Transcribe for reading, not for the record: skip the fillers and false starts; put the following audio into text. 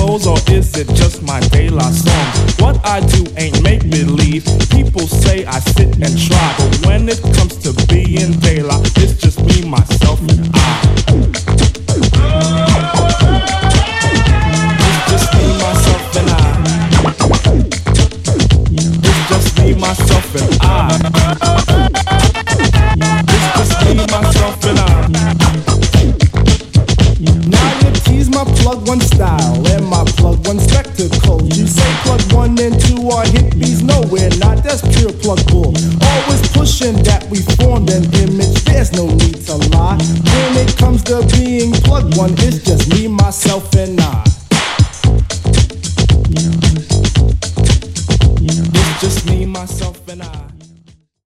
goes, or is it just my De La song? What I do ain't make-believe. People say I sit and try, but when it comes to being De La, it's just me, myself, and I. It's just me, myself, and I. It's just me, myself, and I. It's just me, myself, and I. Now you tease my plug one style and my plug one spectacles. You say plug one and two are hippies, no we're not, that's pure plug bull. Always pushing that we formed an image, there's no need to lie. When it comes to being plug one, it's just me, myself, and I. It's just me, myself, and I.